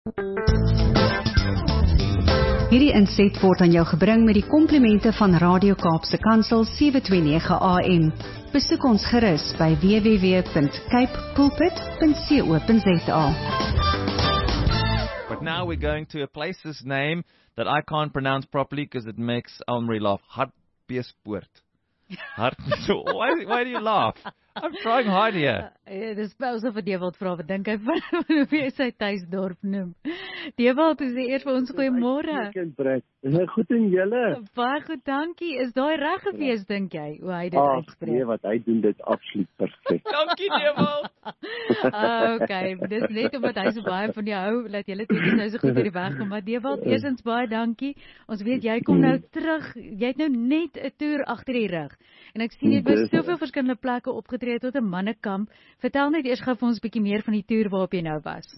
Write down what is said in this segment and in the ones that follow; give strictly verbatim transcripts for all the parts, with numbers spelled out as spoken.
Hierdie inset word aan jou gebring met die komplimente van Radio Kaapse Kansel sewe twee nege A M. Besoek ons gerus by w w w punt cape pulpit punt co punt za. But now we're going to a place's name that I can't pronounce properly because it makes Elmarie laugh. Hartbeespoort. Hart. why, why do you laugh? I'm trying hard here. Uh, dis asof die Dewald vra wat dink hy van hoe hy sy tuisdorp noem. Dewald, is die eers vir ons goeiemôre. Goed en julle? Baie goed, dankie. Is daai reg gewees, dink jy, hoe hy dit Ach, uitspreek? nee, wat hy doen dit absoluut perfek. Dankie, Dewald. uh, okay, dis net omdat hy so baie van jou hou, dat julle twee nou so goed uit die weg kom. Maar Dewald, eerstens baie dankie. Ons weet jy kom nou terug. Jy het nou net 'n toer agter die rug. En ek sien jy het by soveel verskillende plekke opgetree tot 'n mannekamp. Vertel net eers gou vir ons 'n bietjie meer van die toer waarop jy nou was.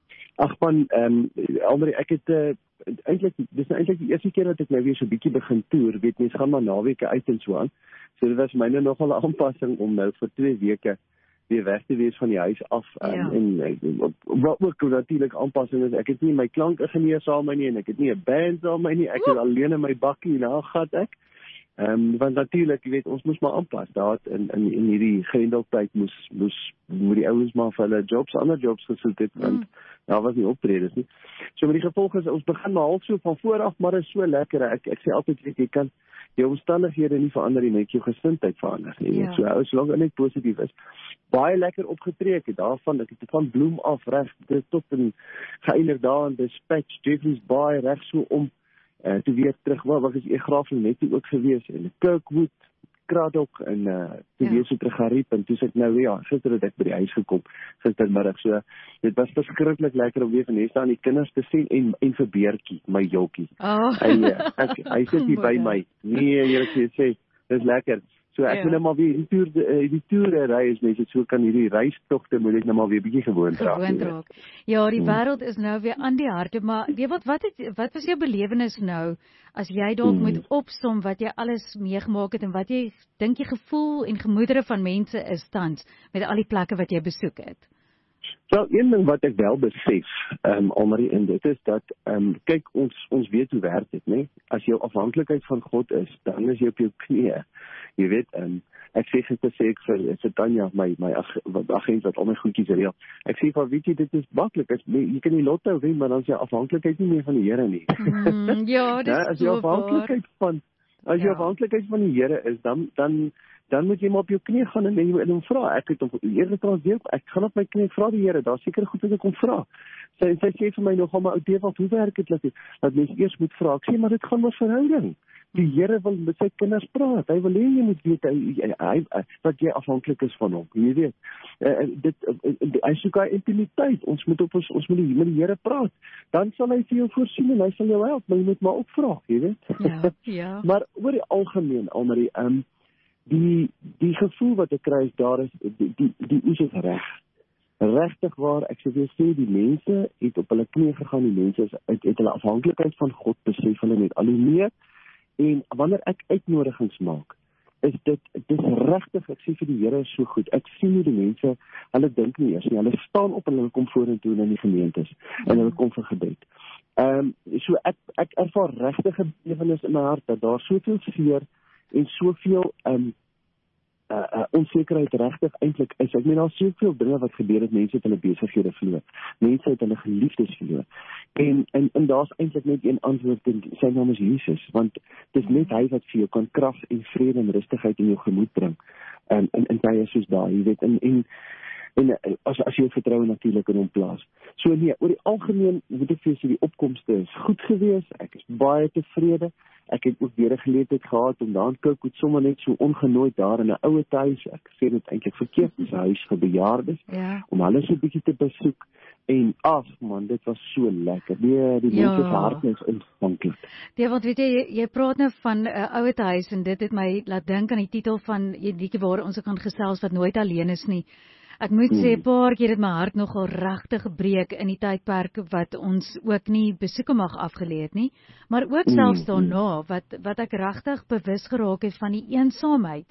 Ag man, ehm um, Elmarie, ek het uh, eintlik dis nou eintlik die eerste keer dat ek nou weer so 'n bietjie begin toer. Weet mens gaan maar naweke uit en so aan. So dit was my nou nogal 'n aanpassing om nou vir twee weke weer weg te wees van die huis af. Um, ja. En wat ook natuurlik aanpassing is, ek het nie my klankingenieur saam met my nie en ek het nie 'n band saam met my nie. Ek is alleen in my bakkie en daar gat ek. Ehm um, want natuurlik, jy weet, ons moes maar aanpas. Daar in in in hierdie grendeltyd moes moes moet die ouens maar vir hulle jobs, ander jobs gesoek het want mm. daar was nie optredes nie. So met die gevolg is ons begin maar half so van vooraf, maar is so lekker. Ek ek sê altyd weet jy kan jou omstandighede nie verander nie, net jou gesindheid verander nie. Ja. So ou solank dit net positief is. Baie lekker opgetree ek het daarvan, ek het van Bloem af reg tot in geëindig daar in Dispatch, Jeffreys Bay reg so om Uh, toe weer terug, waar was ek Graafling net ook gewees, en Kirkwood, Kraddock, en uh, toe ja. weer so terug Gariep, en toe sit nou, ja, gister het ek by die huis gekom, gistermiddag, so, dit was verskriklik lekker om weer van Hesta aan die kinders te sien, en, en vir Beertjie, my jokkie, oh. en, uh, ek, hy sit hier by my, nee, jy sê, sê, dit is lekker, so ek ja. moet nou maar weer, die toer, die, die toere ry is mense, so kan hierdie reistogte moet ek nou maar weer bietjie gewoon raak. Gewoon raak. Ja, die wêreld is nou weer aan die harte, maar weet wat, wat, het, wat was jou belewenis nou, as jy dalk hmm. moet opsom wat jy alles meegemaak het, en wat jy, dink jy gevoel en gemoedere van mense is tans, met al die plekke wat jy besoek het? Wel, een ding wat ek wel besef, um, Elmarie, en dit is dat, um, kyk, ons, ons weet hoe werk dit, nee? As jou afhanklikheid van God is, dan is jy op jou knieë. Jy weet, um, ek sê gister sê ek vir, vir Tanya, my, my ag, agent wat al my goedjies reël. Ek sê van, weet jy, dit is maklik, as, jy kan die lotto wen, maar dan is jy afhanklikheid nie meer van die Here nie. Mm, ja, dit is as jy afhanklikheid van, as jy ja. afhanklikheid van die Here is, dan, dan, dan moet jy maar op jou knie gaan en, en, en hom vra. Ek het hom eerder transdeel, ek gaan op my knie vra die Here, daar seker goed wat ek kom vra. Sy, sy sê vir my nogal, maar ou Dewald, hoe werk dit, dat, dat mens eers moet vra? Ek sê, maar dit gaan oor verhouding. Die Here wil met sy kinders praat. Hy wil hê jy moet weet hy, hy, hy, dat jy afhanklik is van hom. Jy weet, uh, dit, uh, hy soek hy intimiteit. Ons moet op ons, ons moet die, met die Here praat. Dan sal hy vir jou voorsien en hy sal jou help, maar jy moet maar opvra, jy weet. Ja, ja. Maar oor die algemeen, Elmarie, um, die die gevoel wat ek kry is daar is die die die oes is reg. Regtig waar, ek sê weer sê, die mense het op hulle knie gegaan, die mense is uit, uit hulle afhanklikheid van God besef hulle net al hoe meer. En wanneer ek uitnodigings maak, is dit, dit is regtig, ek sê vir die Here is so goed, ek sien hoe die mense, hulle dink nie eers nie, hulle staan op en hulle kom vorentoe in die gemeentes, en hulle kom vir gebed. Um, so ek, ek ervaar regtige belewenis in my hart, dat daar soveel seer, en soveel, um, Uh, uh, onzekerheid regtig eintlik is. Ek meen, daar is soveel dinge wat gebeur het, mense het hulle besighede verloor, mense het hulle geliefdes verloor, en, en, en daar is eintlik net een antwoord, en sy naam is Jesus, want het is net hy wat vir jou kan krag en vrede en rustigheid in jou gemoed bring, um, in, in tye soos daar, jy weet, en, en En as, as jy vertroue natuurlik in hom plaas. So nee, oor die algemeen, moet ek vir sê, die opkomste is goed gewees, ek is baie tevrede, ek het ook weer 'n geleentheid gehad om daar in Kirkwood sommer net so ongenooid daar in 'n ouer huis, ek sê dit eintlik verkeerd, dis 'n huis vir bejaardes, ja. om hulle so 'n bietjie te besoek, en ag man, dit was so lekker, die, die ja. mense se harte is ontvanklik. Ja, want weet jy, jy, jy praat nou van 'n uh, ouer huis, en dit het my laat dink aan die titel van die liedjie waar ons kan gesels wat nooit alleen is nie. Ek moet sê, 'n paar keer het my hart nogal regtig gebreek in die tydperk wat ons ook nie besoeke mag afgelê het nie, maar ook selfs daarna, wat, wat ek regtig bewus geraak het van die eensaamheid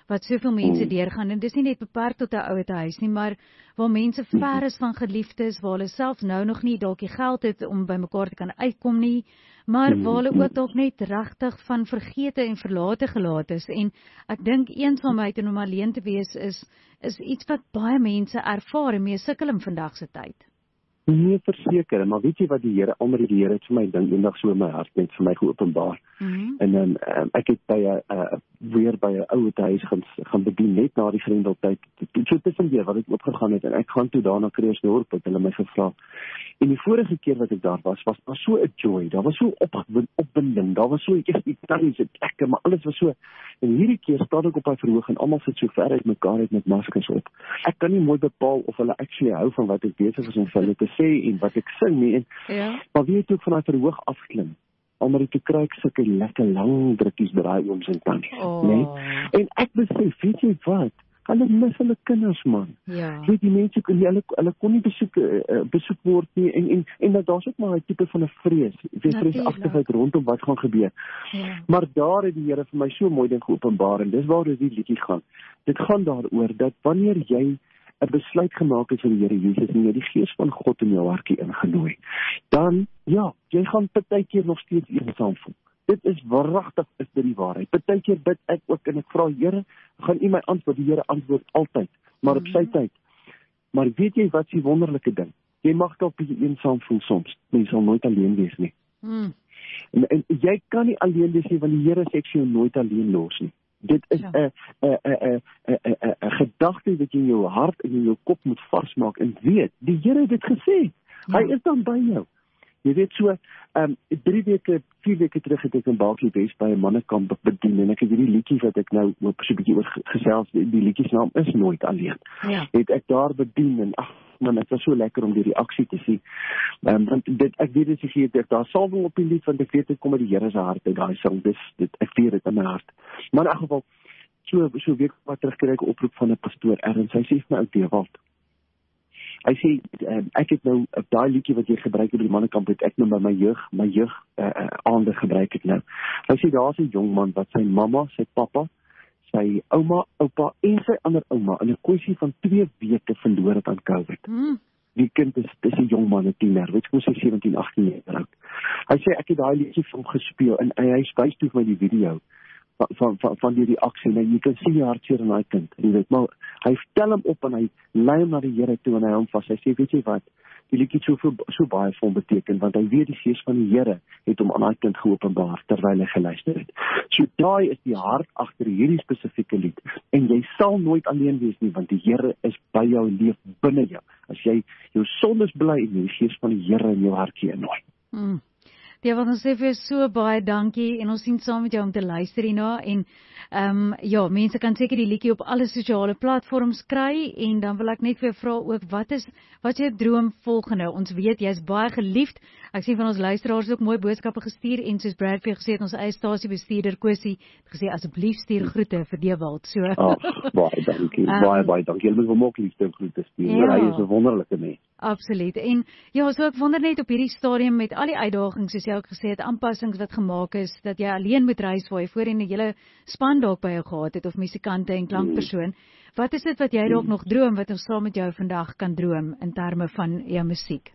wat soveel mense Mm. deurgaan, en dis nie net beperk tot 'n ouete huis nie, maar waar mense ver is van geliefdes, waar hulle selfs nou nog nie dalk die geld het om by mekaar te kan uitkom nie, maar Mm, waar hulle mm. ook dalk net regtig van vergete en verlate gelaat is. En ek dink eensaamheid en om alleen te wees is is iets wat baie mense ervaar en mee sukkel in vandag se tyd. Nee, verseker, maar weet jy wat die Here, omdat die Here het vir my ding eendag so in my hart net vir my geopenbaar. Mhm. En dan um, ek het by 'n uh, weer by 'n ouete huis gaan gaan bedien net na die Grendeltyd. So tussen weer wat ek opgegaan het en ek gaan toe daar na Krugersdorp het hulle my gevra. En die vorige keer wat ek daar was, was daar so 'n joy, daar was so opgewind, opwinding, daar was so eers die tannies en lekker, maar alles was so. En hierdie keer staan ek op daai verhoog en almal sit so ver uit mekaar uit met maskers op. Ek kan nie mooi bepaal of hulle actually hou van wat ek besig is om vir hulle te sê en wat ek sing nie. En Ja. maar wie het ook van daai verhoog afklim? Omdat ek kry ek sulke lekker lang drukkies draai om sy tannies, Oh. né? En ek besef, weet jy wat? Hulle mis hulle kinders, man. Ja. Weet die mense kon hulle hulle kon nie besoek uh, besoek word nie en en en dat daar's ook maar 'n tipe van 'n vrees, weet vreesagtigheid rondom wat gaan gebeur. Ja. Maar daar het die Here vir my so mooi ding geopenbaar en dis waaroor die liedjie gaan. Dit gaan daaroor dat wanneer jy 'n besluit gemaak het vir die Here Jesus en jy die Gees van God in jou hartjie ingenooi, dan ja, jy gaan partykeer nog steeds eensaam voel. Dit is waaragtig, is dit die waarheid. Partykeer bid ek ook en ek vra Here, gaan U my antwoord? Die Here antwoord altyd, maar op sy tyd. Maar weet jy wat is die wonderlike ding? Jy mag dalk bietjie eensaam voel soms, maar jy sal nooit alleen wees nie. Mm. En, en jy kan nie alleen wees nie, want die Here sê ek sal jou nooit alleen los nie. Dit is 'n 'n 'n 'n 'n 'n gedagte wat jy in jou hart en in jou kop moet vasmaak en weet, die Here het dit gesê. Hy is dan by jou. Jy weet so, ehm um, drie weke, vier weke terug het ek in Baaklie Wes by 'n mannekamp bedien en ek het hierdie liedjie wat ek nou op so 'n bietjie oor gesels, die, die liedjie se naam is Nooit Alleen. Ja. Het ek daar bedien en ag man, dit was so lekker om die reaksie te sien. Ehm um, want dit ek weet dit is ek daar salwing op die lied want ek weet dit kom uit die Here se hart uit daai sang. Dis dit ek weet dit in my hart. Maar in elk geval so so week wat terug kry ek 'n oproep van 'n pastoor Ernst. Hy sê vir my ou Dewald. Hy sê um, ek het nou op daai liedjie wat jy gebruik op die mannekamp het ek nou by my jeug, my jeug uh, uh, aande gebruik het nou. Hy sê daar's 'n jong man wat sy mamma, sy pappa, sy ouma, oupa en sy ander ouma in 'n kwessie van twee weke verloor het aan COVID. Mm. Die kind is dis 'n jong man, 'n tiener, weet jy hoe sy sewentien, agtien jaar oud. Hy sê ek het daai liedjie vir hom gespeel en hy wys toe vir my die video van van van, van die reaksie en jy kan sien die hartseer in daai kind. Jy weet, maar hy tel hom op en hy lei hom na die Here toe en hy hom vas. Hy sê weet jy wat? Die liedjie so so, so baie vir hom beteken want hy weet die Gees van die Here het hom aan daai kind geopenbaar terwyl hy geluister het. So daai is die hart agter hierdie spesifieke lied en jy sal nooit alleen wees nie want die Here is by jou en leef binne jou. As jy jou sondes bely en die Gees van die Here in jou hartjie innooi. Mm. Ja, wat ons sê vir jou so baie dankie en ons sien saam met jou om te luister hierna en ehm um, ja, mense kan seker die liedjie op alle sosiale platforms kry en dan wil ek net vir jou vra ook wat is wat is jou droom volgende? Ons weet jy's baie geliefd. Ek sien van ons luisteraars ook mooi boodskappe gestuur en soos Brad vir jou gesê het ons eie stasiebestuurder Kosie het gesê asseblief stuur groete vir Dewald. So. Ag, baie dankie. Um, baie baie dankie. Jy moet hom ook liefde groete stuur. Ja. Hy is 'n wonderlike mens. Absoluut. En ja, so ek wonder net op hierdie stadium met al die uitdagings soos jy ook gesê het, aanpassings wat gemaak is dat jy alleen moet reis waar jy voorheen 'n hele span dalk by jou gehad het of musikante en klankpersoon. Wat is dit wat jy dalk nog droom wat ons saam met jou vandag kan droom in terme van jou musiek?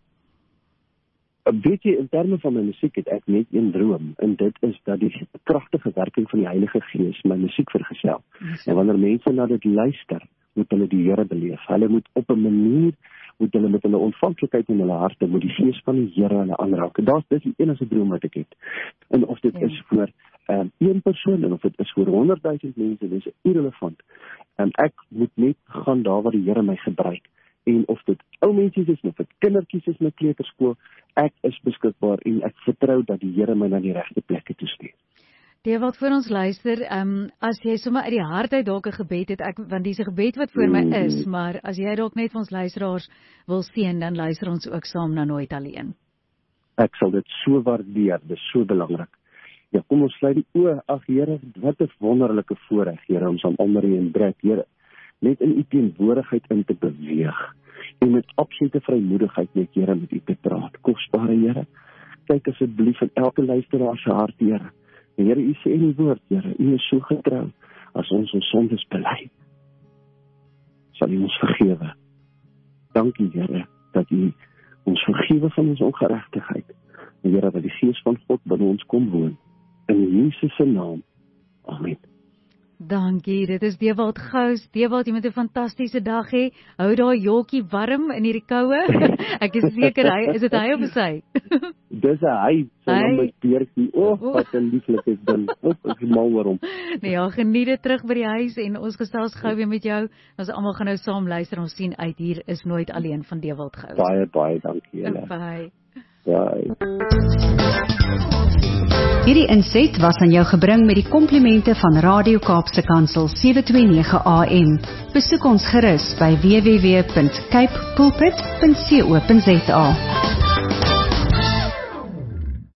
Weet jy, in terme van my musiek het ek net een droom en dit is dat die kragtige werking van die Heilige Gees my musiek vergesel. Yes. En wanneer mense na dit luister, moet hulle die Here beleef. Hulle moet op 'n manier moet hulle met hulle ontvanklikheid in hulle harte moet die Gees van die Here hulle aanraak. En daar's dis die enigste droom wat ek het. En of dit ja. is vir um, een persoon en of dit is vir honderdduisend mense, dis irrelevant. En ek moet net gaan daar waar die Here my gebruik. En of dit ou mense is of dit kindertjies is met kleuterskool, ek is beskikbaar en ek vertrou dat die Here my na die regte plekke toe stuur. Dewald, voor ons luister, um, as jy sommer uit die hart uit dalk 'n gebed het, ek, want dis 'n gebed wat voor my is, maar as jy dalk net vir ons luisteraars wil seën, dan luister ons ook saam na Nooit Alleen. Ek sal dit so waardeer, dit is so belangrik. Ja, kom ons sluit die oë. Ag Here, wat 'n wonderlike voorreg, Here, om saam onder U en Brad, Here, net in U teenwoordigheid in te beweeg en met absolute vrymoedigheid met Here met U te praat. Kosbare Here, kyk asseblief in elke luisteraar se hart, Here. Here, U sê in die woord, Here, U is so getrou. as ons ons sondes bely, sal U ons vergewe. Dankie, Here, dat U ons vergewe van ons ongeregtigheid. En Here, dat die Gees van God binne ons kom woon. In Jesus se naam. Amen. Dankie, dit is Dewald Gous. Dewald, jy moet 'n fantastiese dag hê. Hou daai jolkie warm in hierdie koue. Ek is seker hy, is dit hy of sy? Dis 'n hy, sy naam is Beertjie. O, oh, wat 'n lieflike ding. Op, ek is mal oor hom. Nee, ja, geniet dit terug by die huis en ons gesels gou weer met jou. Ons almal gaan nou saam luister. Ons sien uit hier is nooit alleen van Dewald Gous. Baie baie dankie julle. Bye. Bye. Hierdie inset was aan jou gebring met die komplimente van Radio Kaapse Kansel sewe twee nege A M. Besoek ons gerus by w w w punt cape pulpit punt co punt za.